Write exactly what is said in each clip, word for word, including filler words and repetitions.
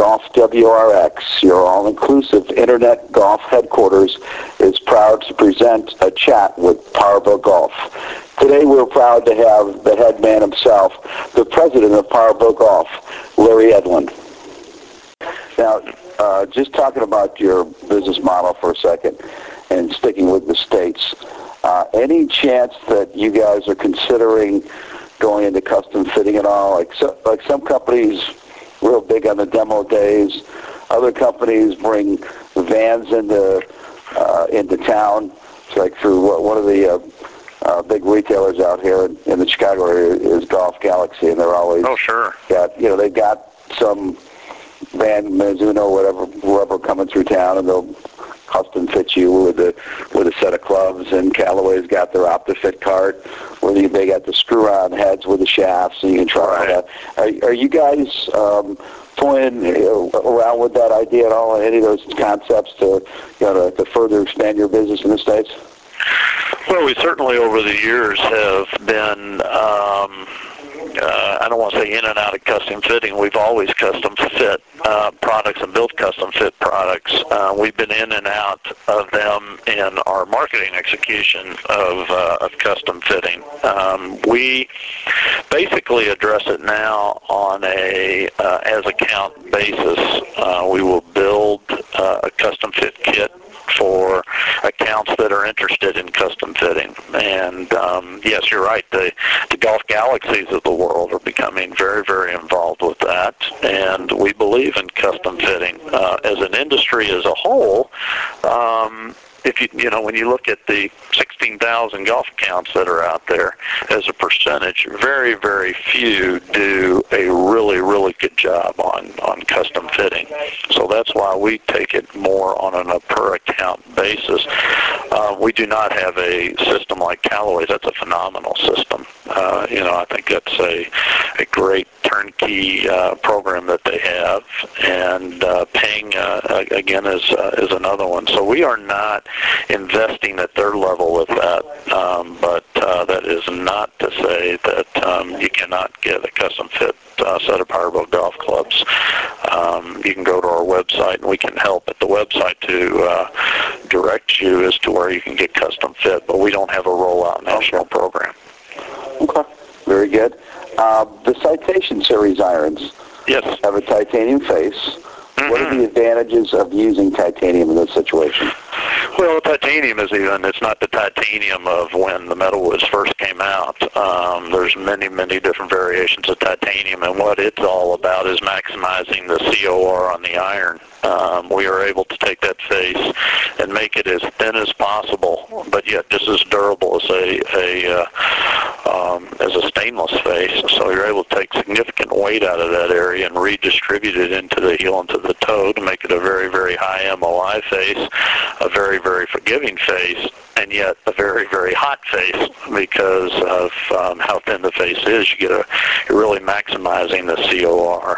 Golf W R X, your all-inclusive internet golf headquarters, is proud to present a chat with Powerboat Golf. Today we're proud to have the head man himself, the president of Powerboat Golf, Larry Edlund. Now, uh, just talking about your business model for a second and sticking with the States, uh, any chance that you guys are considering going into custom fitting at all? Like, so, like some companies real big on the demo days. Other companies bring vans into uh, into town. It's like through one of the uh, uh, big retailers out here in, in the Chicago area is Golf Galaxy, and they're always oh sure got you know they've got some van Mizuno whatever whoever coming through town, and they'll custom fit you with a with a set of clubs. And Callaway's got their OptiFit cart where they got the screw-on heads with the shafts, and you can try right. that. Are, are you guys um, toying around with that idea at all? Any of those concepts to you know to, to further expand your business in the States? Well, we certainly over the years have been. Um, Uh, I don't want to say in and out of custom fitting. We've always custom fit uh, products and built custom fit products. Uh, we've been in and out of them in our marketing execution of, uh, of custom fitting. Um, we basically address it now on a uh, as account basis. Uh, we will build uh, a custom fit kit for accounts that are interested in custom fitting. And um, yes, you're right, the, the Golf Galaxies of the world are becoming very, very involved with that, and we believe in custom fitting. Uh, as an industry as a whole, um, if you, you know, when you look at the sixteen thousand golf accounts that are out there, as a percentage, very, very few do a really, really good job on, on custom fitting. So that's why we take it more on an, a per account basis. Uh, we do not have a system like Callaway's. That's a phenomenal system. Uh, you know, I think that's a, a great turnkey uh, program that they have, and uh, paying uh, again is uh, is another one. So we are not investing at their level with that, um, but uh, that is not to say that um, you cannot get a custom fit uh, set of Powerboat golf clubs. Um, you can go to our website, and we can help at the website to uh, direct you as to where you can get custom fit, but we don't have a rollout national program. Okay, very good. Uh, the Citation Series irons yes. have a titanium face. Mm-hmm. What are the advantages of using titanium in this situation? Well, titanium is even, it's not the titanium of when the metal was first came out. Um, there's many, many different variations of titanium, and what it's all about is maximizing the C O R on the iron. Um, we are able to take that face and make it as thin as possible, but yet just as durable as a, a uh, um, as a stainless face. So you're able to take significant weight out of that area and redistribute it into the heel and to the toe to make it a very, very high M O I face, a very, very forgiving face, and yet a very, very hot face because of um, how thin the face is. You get a, you're really maximizing the C O R.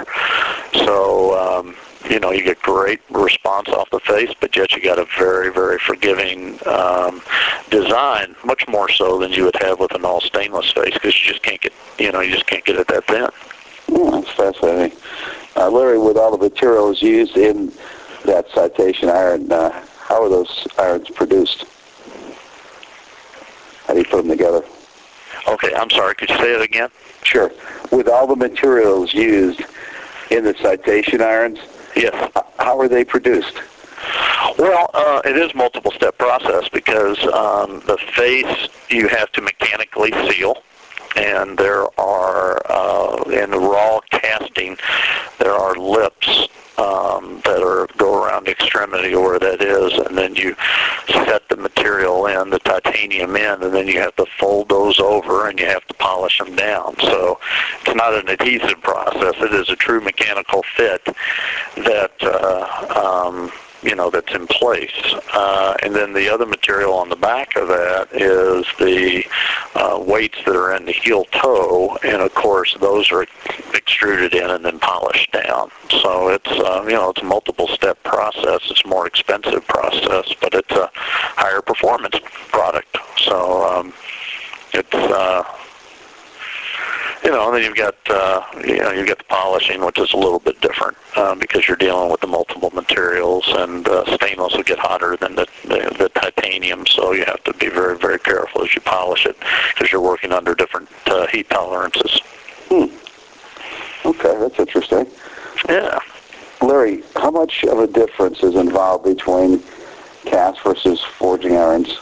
So, um, you know, you get great response off the face, but yet you got a very, very forgiving um, design, much more so than you would have with an all stainless face, because you just can't get, you know, you just can't get it that thin. Oh, that's fascinating. Uh, Larry, with all the materials used in that Citation iron, uh, how are those irons produced? How do you put them together? Okay, I'm sorry. Could you say it again? Sure. With all the materials used in the Citation irons, yes. How are they produced? Well, uh, it is a multiple-step process because um, the face you have to mechanically seal, and there are, uh, in the raw casting, there are lips um, that are go around the extremity where that is, and then you set the material in, the titanium in, and then you have to fold those over and you have to polish them down. So it's not an adhesive process. It is a true mechanical fit that uh, um, you know, that's in place. Uh, and then the other material on the back of that is the uh, weights that are in the heel toe, and of course those are extruded in and then polished down. So it's, uh, you know, it's a multiple step process. It's a more expensive process, but it's a higher performance product. So um, it's, uh, you know, then you've got, uh, you know, you've got the polishing, which is a little bit different uh, because you're dealing with the multiple materials, and uh, stainless will get hotter than the, the, the titanium, so you have to be very, very careful as you polish it because you're working under different uh, heat tolerances. Hmm. Okay, that's interesting. Yeah. Larry, how much of a difference is involved between cast versus forging irons?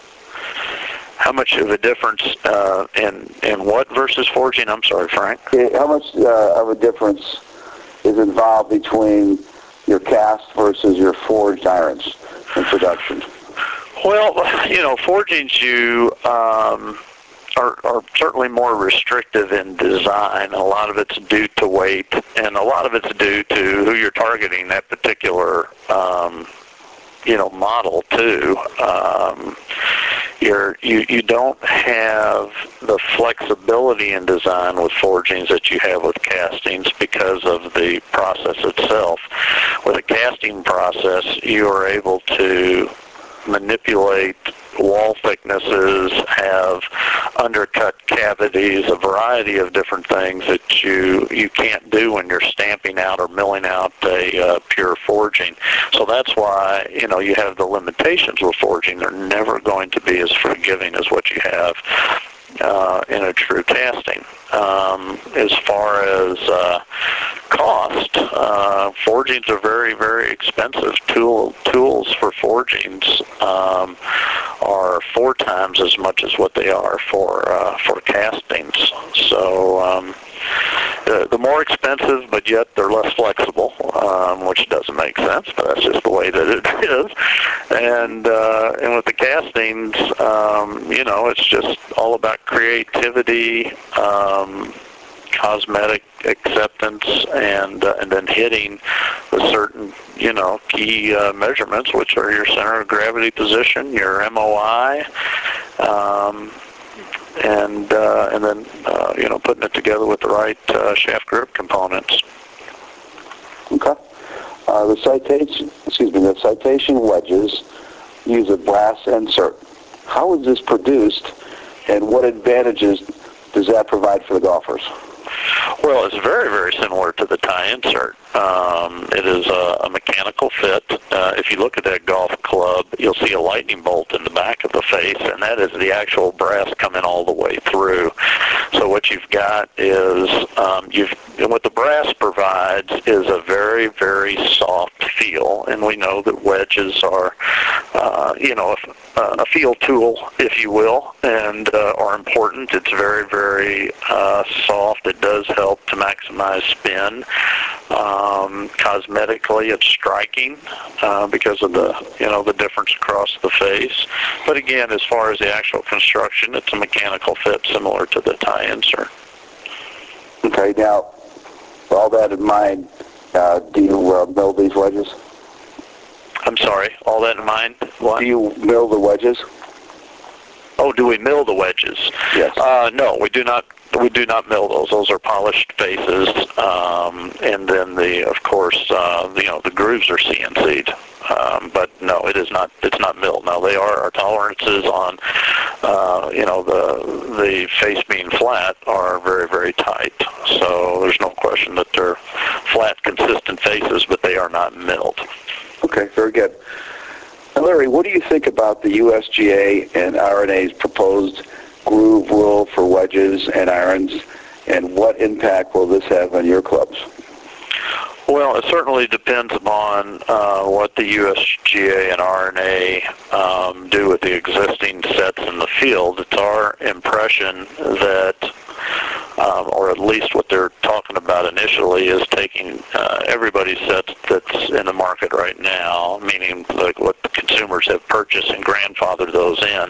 How much of a difference uh, in in what versus forging? I'm sorry, Frank. How much uh, of a difference is involved between your cast versus your forged irons in production? Well, you know, forgings you um, are, are certainly more restrictive in design. A lot of it's due to weight, and a lot of it's due to who you're targeting that particular um, you know model too. Um, You're, you you don't have the flexibility in design with forgings that you have with castings because of the process itself. With a casting process, you are able to manipulate wall thicknesses, have undercut cavities, a variety of different things that you you can't do when you're stamping out or milling out a uh, pure forging. So that's why, you know, you have the limitations with forging. They're never going to be as forgiving as what you have uh, in a true casting. Um, as far as uh, cost, uh, forgings are very, very expensive. Tool tools for forgings um, are four times as much as what they are for uh, for castings. So um, the, the more expensive, but yet they're less flexible, um, which doesn't make sense, but that's just the way that it is. And uh, and with the castings, um, you know, it's just all about creativity, um, cosmetic acceptance, and uh, and then hitting the certain, you know, key uh, measurements, which are your center of gravity position, your M O I, um, and uh, and then uh, you know, putting it together with the right uh, shaft grip components. Okay. Uh, the citation, excuse me, the citation wedges use a brass insert. How is this produced, and what advantages does that provide for the golfers? Well, it's very, very similar to the tie insert. Um, it is a, a mechanical fit. Uh, if you look at that golf club, you'll see a lightning bolt in the back of the face, and that is the actual brass coming all the way through. So what you've got is, um, you've, what the brass provides is a very, very soft feel, and we know that wedges are, uh, you know, a, a feel tool, if you will, and uh, are important. It's very, very uh, soft. It does help to maximize spin. Um, cosmetically, it's striking uh, because of the, you know, the difference across the face. But again, as far as the actual construction, it's a mechanical fit similar to the tie insert. Okay, now, with all that in mind, uh, do you uh, mill these wedges? I'm sorry, all that in mind? What? Do you mill the wedges? Oh, do we mill the wedges? Yes. Uh, no, we do not. We do not mill those. Those are polished faces, um, and then the, of course, uh, you know, the grooves are C N C'd. Um, but no, it is not. It's not milled. Now they are. Our tolerances on, uh, you know, the the face being flat are very, very tight. So there's no question that they're flat, consistent faces, but they are not milled. Okay, very good. Now, Larry, what do you think about the U S G A and R N A's proposed groove rule for wedges and irons, and what impact will this have on your clubs? Well, it certainly depends upon uh, what the U S G A and R N A um, do with the existing sets in the field. It's our impression that, um, or at least what they're talking about initially, is taking uh, everybody's sets that's in the market right now, meaning like what the consumers have purchased, and grandfather those in.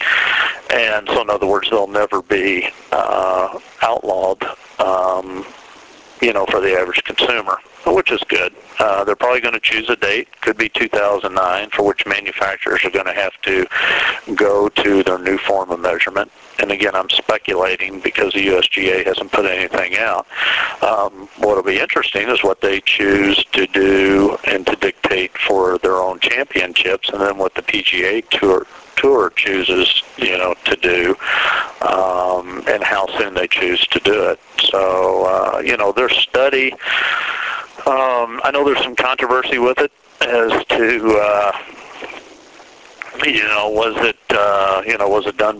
And so in other words, they'll never be uh, outlawed, um, you know, for the average consumer, which is good. Uh, they're probably going to choose a date, could be two thousand nine, for which manufacturers are going to have to go to their new form of measurement. And again, I'm speculating because the U S G A hasn't put anything out. Um, what will be interesting is what they choose to do and to dictate for their own championships, and then what the P G A Tour Tour chooses, you know, to do, um, and how soon they choose to do it. So, uh, you know, their study, um, I know there's some controversy with it as to, uh, you know, was it, uh, you know, was it done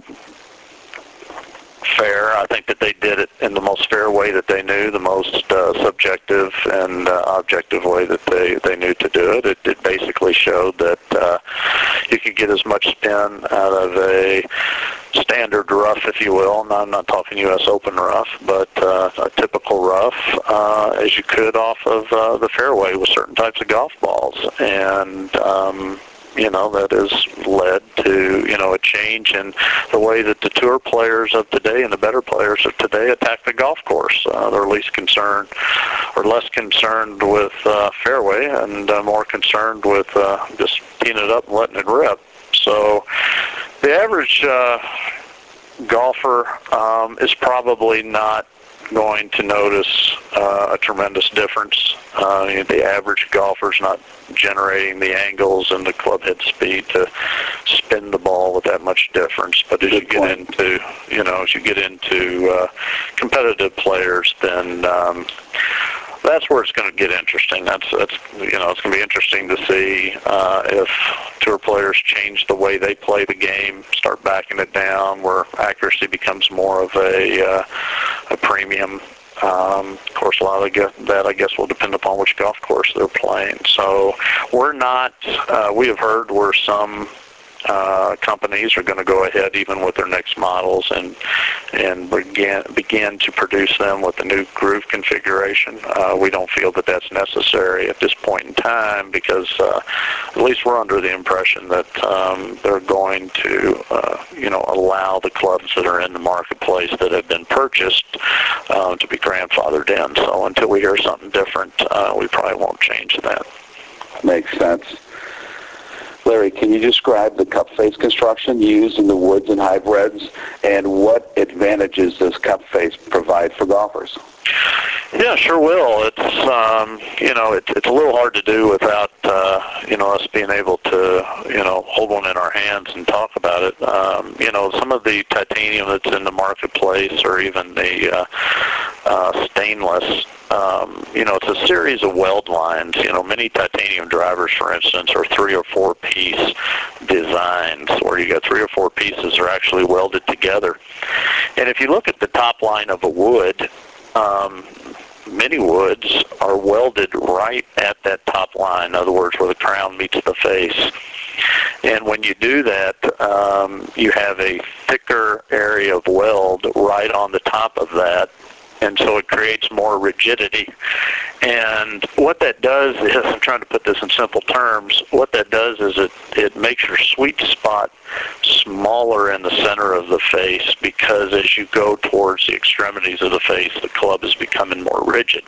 fair? I think that they did it in the most fair way that they knew, the most uh, subjective and uh, objective way that they, they knew to do it. It, it basically showed that uh, you could get as much spin out of a standard rough, if you will. Now, I'm not talking U S Open rough, but uh, a typical rough, uh, as you could off of uh, the fairway with certain types of golf balls. And um, you know, that has led to, you know, a change in the way that the tour players of today and the better players of today attack the golf course. Uh, they're least concerned or less concerned with uh, fairway and uh, more concerned with uh, just teeing it up and letting it rip. So the average uh, golfer um, is probably not going to notice uh, a tremendous difference. Uh, the average golfer's not generating the angles and the club head speed to spin the ball with that much difference. But as you get into, you know, as you get into uh, competitive players, then um, that's where it's going to get interesting. That's, that's you know, it's going to be interesting to see uh, if tour players change the way they play the game, start backing it down, where accuracy becomes more of a, uh, a premium. Um, of course, a lot of that, I guess, will depend upon which golf course they're playing. So we're not, uh, we have heard where some Uh, companies are going to go ahead even with their next models and and begin begin to produce them with the new groove configuration. Uh, we don't feel that that's necessary at this point in time because uh, at least we're under the impression that um, they're going to uh, you know allow the clubs that are in the marketplace that have been purchased uh, to be grandfathered in. So until we hear something different, uh, we probably won't change that. Makes sense. Larry, can you describe the cup face construction used in the woods and hybrids, and what advantages does cup face provide for golfers? Yeah, sure will. It's um, you know it, it's a little hard to do without uh, you know us being able to you know hold one in our hands and talk about it. Um, you know some of the titanium that's in the marketplace, or even the uh, uh, stainless. Um, you know, it's a series of weld lines. You know, many titanium drivers, for instance, are three or four piece designs where you got three or four pieces are actually welded together. And if you look at the top line of a wood, um, many woods are welded right at that top line. In other words, where the crown meets the face. And when you do that, um, you have a thicker area of weld right on the top of that. And so it creates more rigidity. And what that does is, I'm trying to put this in simple terms, what that does is it, it makes your sweet spot smaller in the center of the face, because as you go towards the extremities of the face, the club is becoming more rigid.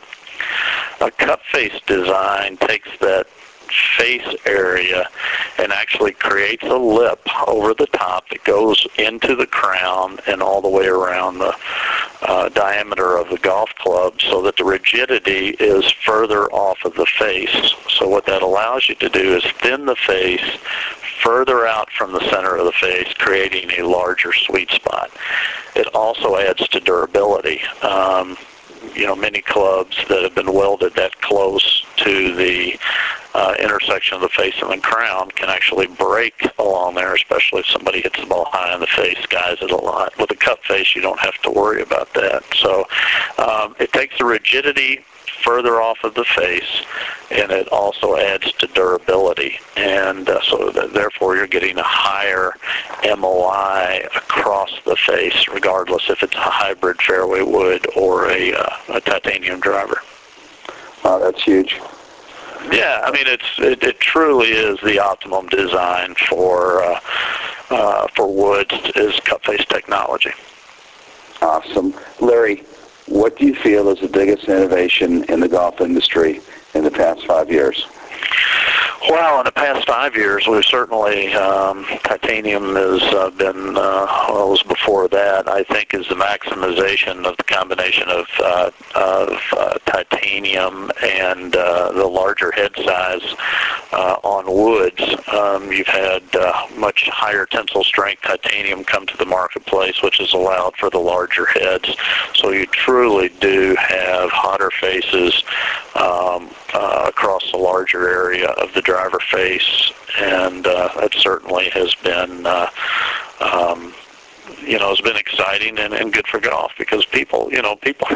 A cup face design takes that face area and actually creates a lip over the top that goes into the crown and all the way around the uh, diameter of the golf club, so that the rigidity is further off of the face. So what that allows you to do is thin the face further out from the center of the face, creating a larger sweet spot. It also adds to durability. Um, you know, many clubs that have been welded that close to the uh, intersection of the face and the crown can actually break along there, especially if somebody hits the ball high in the face, skies it a lot. With a cup face, you don't have to worry about that. So um, it takes the rigidity further off of the face, and it also adds to durability. And uh, so that, therefore you're getting a higher M O I across the face, regardless if it's a hybrid fairway wood or a, uh, a titanium driver. Oh, that's huge. Yeah, I mean, it's it, it truly is the optimum design for uh, uh, for woods is cup face technology. Awesome. Larry, what do you feel is the biggest innovation in the golf industry in the past five years? Well, in the past five years, we've certainly, um, titanium has uh, been, uh, well, it was before that, I think, is the maximization of the combination of, uh, of uh, titanium and uh, the larger head size uh, on woods. Um, you've had uh, much higher tensile strength titanium come to the marketplace, which has allowed for the larger heads. So you truly do have hotter faces um, uh, across the larger area of the driver face, and uh, that certainly has been, uh, um, you know, has been exciting and, and good for golf, because people, you know, people,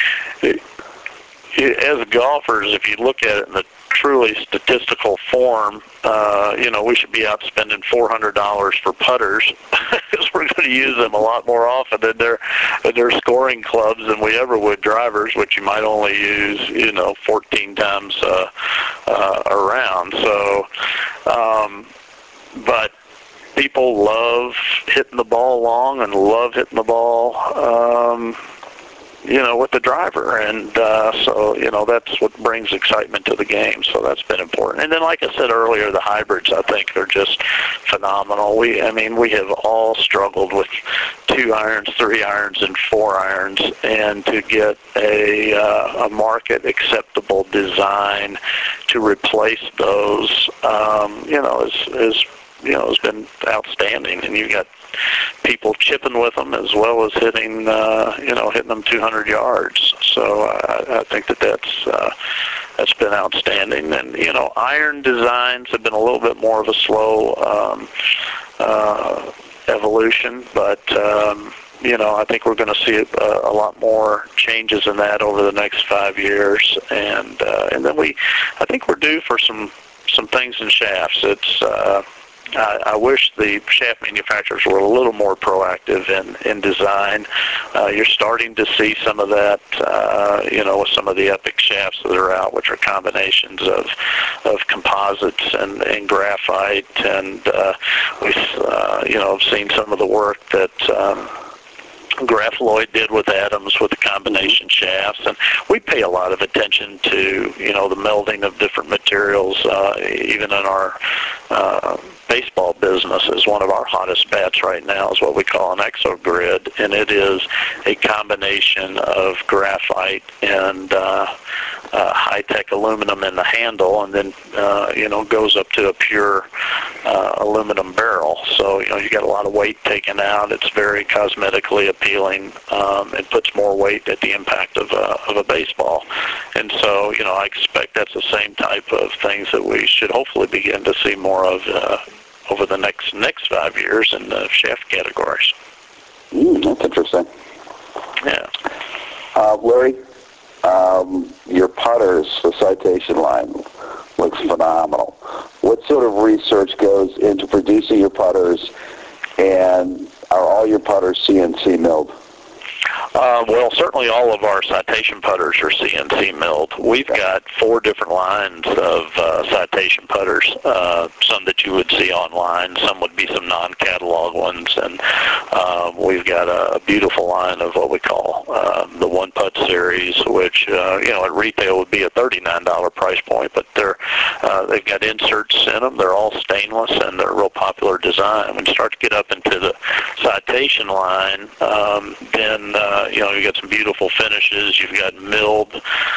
as golfers, if you look at it in the truly statistical form, uh, you know, we should be out spending four hundred dollars for putters, because we're going to use them a lot more often than their, than their scoring clubs than we ever would drivers, which you might only use, you know, fourteen times uh, uh, around. So, um, but people love hitting the ball long and love hitting the ball, um, you know, with the driver, and uh, so, you know, that's what brings excitement to the game, so that's been important. And then, like I said earlier, the hybrids, I think, are just phenomenal. We, I mean, we have all struggled with two irons, three irons, and four irons, and to get a, uh, a market-acceptable design to replace those, um, you know, is, is you know, has been outstanding, and you've got people chipping with them as well as hitting, uh, you know, hitting them two hundred yards. So I, I think that that's uh, that's been outstanding. And you know, iron designs have been a little bit more of a slow um, uh, evolution, but um, you know, I think we're going to see a, a lot more changes in that over the next five years. And uh, and then we, I think we're due for some some things in shafts. It's uh, I, I wish the shaft manufacturers were a little more proactive in, in design. Uh, you're starting to see some of that, uh, you know, with some of the Epic shafts that are out, which are combinations of of composites and, and graphite. And uh, we've, uh, you know, seen some of the work that um, Graphloyd did with Adams with the combination shafts, and we pay a lot of attention to, you know, the melding of different materials, uh, even in our uh, baseball business. Is one of our hottest bets right now is what we call an ExoGrid, and it is a combination of graphite and uh, uh, high-tech aluminum in the handle, and then uh, you know, goes up to a pure uh, aluminum barrel. So you know, you get a lot of weight taken out. It's very cosmetically appealing. Um, it puts more weight at the impact of a, of a baseball, and so you know, I expect that's the same type of things that we should hopefully begin to see more of uh, over the next next five years in the shaft categories. Mm, that's interesting. Yeah. Uh, Larry, um, your putters, the Citation line, looks phenomenal. What sort of research goes into producing your putters, and are all your putters C N C milled? Uh, well, certainly all of our Citation putters are C N C milled. We've got four different lines of uh, Citation putters, uh, some that you would see online, some would be some non-catalog ones, and uh, we've got a, a beautiful line of what we call uh, the One Putt series, which, uh, you know, at retail would be a thirty-nine dollar price point, but they're, uh, they've got inserts in them, they're all stainless, and they're a real popular design. When you start to get up into the Citation line, um, then Uh, you know, you got some beautiful finishes. You've got milled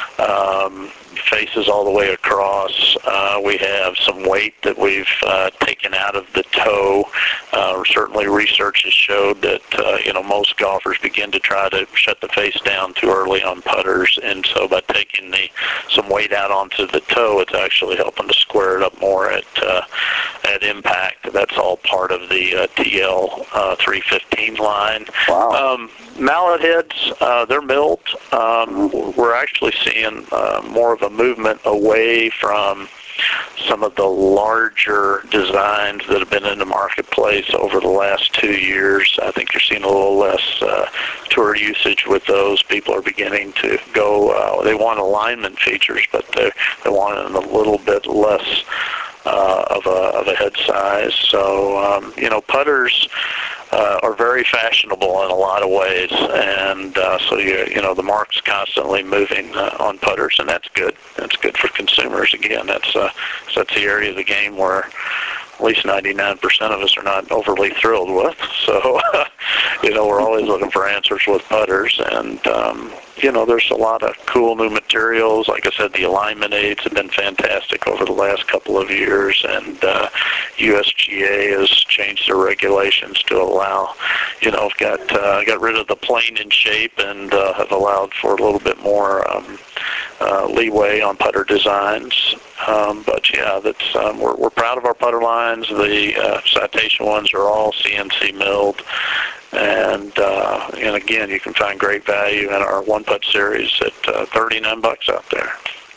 um, faces all the way across. Uh, we have some weight that we've uh, taken out of the toe. Uh, certainly, research has showed that uh, you know, most golfers begin to try to shut the face down too early on putters, and so by taking the some weight out onto the toe, it's actually helping to square it up more at uh, at impact. That's all part of the uh, T L uh, three fifteen line. Wow. Um, mallet heads, uh, they're milled. Um, we're actually seeing uh, more of a movement away from some of the larger designs that have been in the marketplace over the last two years. I think you're seeing a little less uh, tour usage with those. People are beginning to go, uh, they want alignment features, but they they want it in a little bit less uh, of a of a head size. So um, you know, putters. uh, are very fashionable in a lot of ways, and uh, so you you know the market's constantly moving uh, on putters, and that's good. That's good for consumers. Again, that's uh, that's the area of the game where at least ninety-nine percent of us are not overly thrilled with. So, you know, we're always looking for answers with putters. And, um, you know, there's a lot of cool new materials. Like I said, the alignment aids have been fantastic over the last couple of years. And uh, U S G A has changed their regulations to allow, you know, got uh, got rid of the plane in shape and uh, have allowed for a little bit more um, uh, leeway on putter designs. Um, but yeah, that's um, we're, we're proud of our putter lines. The uh, Citation ones are all C N C milled, and uh, and again, you can find great value in our one putt series at uh, thirty-nine bucks out there.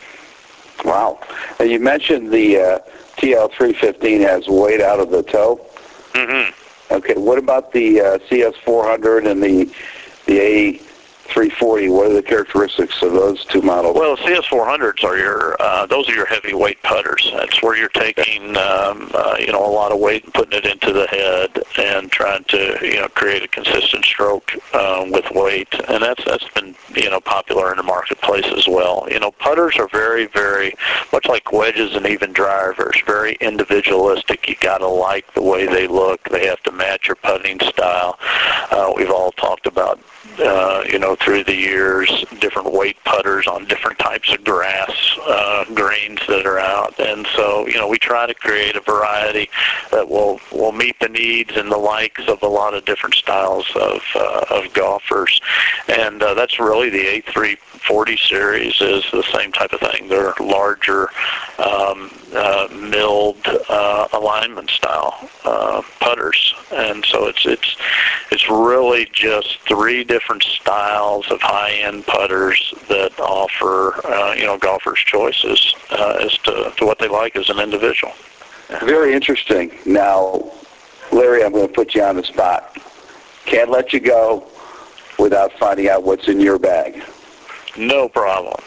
Wow! And you mentioned the uh, T L three fifteen has weight out of the toe. Mm-hmm. Okay. What about the uh, C S four hundred and the the A three forty? What are the characteristics of those two models? Well, C S four hundreds are your uh, those are your heavyweight putters. That's where you're taking um, uh, you know a lot of weight and putting it into the head and trying to you know create a consistent stroke um, with weight, and that's that's been you know popular in the marketplace as well. You know, putters are very very much like wedges and even drivers, very individualistic. You got to like the way they look. They have to match your putting style. Uh, we've all talked about. Uh, you know, through the years, different weight putters on different types of grass, uh, greens that are out. And so, you know, we try to create a variety that will, will meet the needs and the likes of a lot of different styles of, uh, of golfers. And uh, that's really the A three forty series is the same type of thing. They're larger, um, uh, milled uh, alignment style uh, putters. And so it's, it's, it's really just three different styles of high-end putters that offer, uh, you know, golfers choices uh, as to, to what they like as an individual. Very interesting. Now, Larry, I'm going to put you on the spot. Can't let you go without finding out what's in your bag. No problem.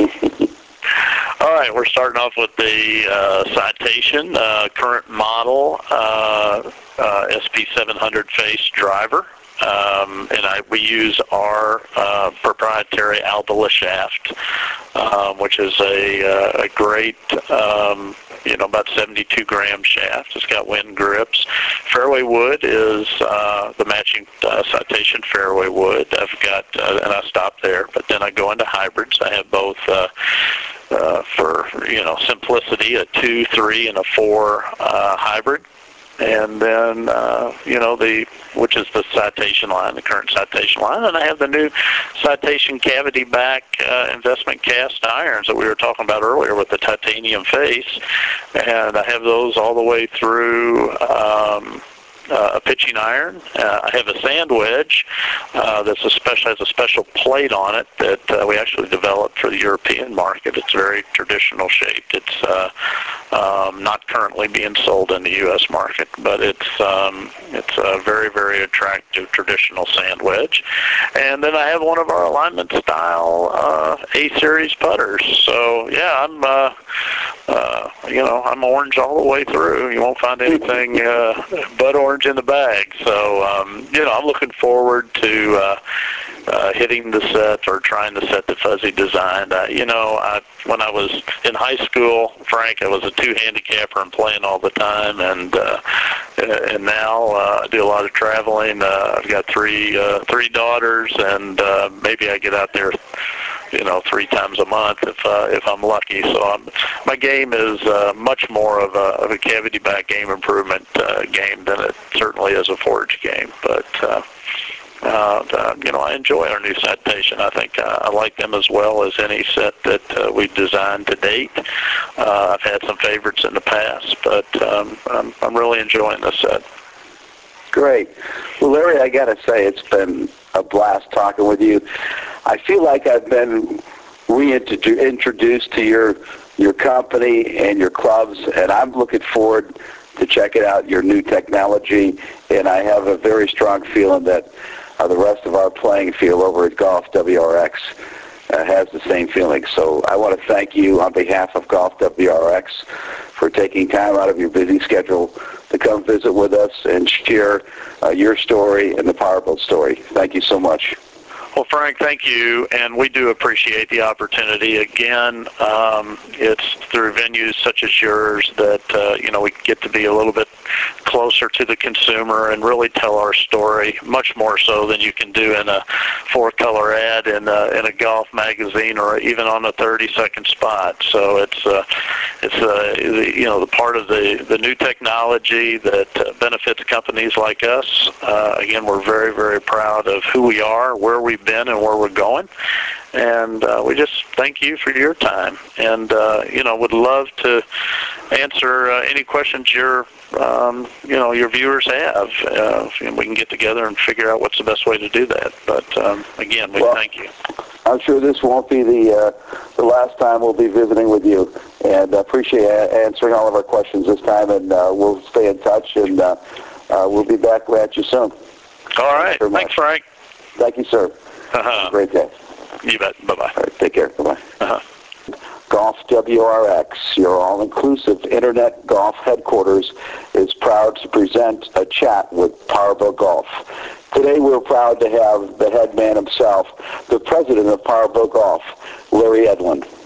All right, we're starting off with the uh, Citation uh, current model uh, uh, S P seven hundred face driver. Um, and I, we use our uh, proprietary Albala shaft, um, which is a, uh, a great, um, you know, about seventy-two gram shaft. It's got wind grips. Fairway wood is uh, the matching uh, Citation fairway wood. I've got, uh, and I stop there, but then I go into hybrids. I have both uh, uh, for, you know, simplicity, a two, three, and a four uh, hybrid. And then, uh, you know, the which is the Citation line, the current Citation line. And I have the new Citation cavity back uh, investment cast irons that we were talking about earlier with the titanium face. And I have those all the way through um, uh, a pitching iron. Uh, I have a sand wedge uh, that's a special, has a special plate on it that uh, we actually developed for the European market. It's very traditional shaped. It's uh, um, not currently being sold in the U S market, but it's um, it's a very, very attractive traditional sand wedge. And then I have one of our alignment style uh, A-series putters. So yeah, I'm uh, uh, you know I'm orange all the way through. You won't find anything uh, but orange in the bag. So um, you know I'm looking forward to uh, uh, hitting the set or trying to set the fuzzy design. Uh, you know, I, when I was in high school, Frank, I was a two handicapper and playing all the time, and uh, and now uh, I do a lot of traveling. Uh, I've got three uh, three daughters, and uh, maybe I get out there, you know, three times a month if uh, if I'm lucky. So I'm, my game is uh, much more of a, of a cavity back game improvement uh, game than it certainly is a forage game. But uh, uh, uh, you know, I enjoy our new Citation. I think uh, I like them as well as any set that uh, we've designed to date. Uh, I've had some favorites in the past, but um, I'm, I'm really enjoying this set. Great. Well, Larry, I got to say, it's been a blast talking with you. I feel like I've been reintroduced to your your company and your clubs, and I'm looking forward to checking out your new technology, and I have a very strong feeling that uh, the rest of our playing field over at Golf W R X uh, has the same feeling. So I want to thank you on behalf of Golf W R X for taking time out of your busy schedule to come visit with us and share uh, your story and the Powerboat story. Thank you so much. Well, Frank, thank you, and we do appreciate the opportunity. Again, um, it's through venues such as yours that uh, you know we get to be a little bit closer to the consumer and really tell our story, much more so than you can do in a four-color ad in a, in a golf magazine or even on a thirty-second spot. So it's uh, it's uh, you know the part of the the new technology that uh, benefits companies like us. Uh, again, we're very very proud of who we are, where we've been, and where we're going. And uh, we just thank you for your time, and uh, you know would love to answer uh, any questions your um, you know your viewers have, uh, and we can get together and figure out what's the best way to do that. But um, again, we well, thank you. I'm sure this won't be the uh, the last time we'll be visiting with you, and I appreciate a- answering all of our questions this time. And uh, we'll stay in touch, and uh, uh, we'll be back at you soon. All right, Thanks, thanks, Frank. Thank you, sir. Uh-huh. Have a great day. You bet. Bye-bye. All right, take care. Bye-bye. Uh-huh. Golf W R X, your all-inclusive internet golf headquarters, is proud to present a chat with Powerboat Golf. Today we're proud to have the head man himself, the president of Powerboat Golf, Larry Edlin.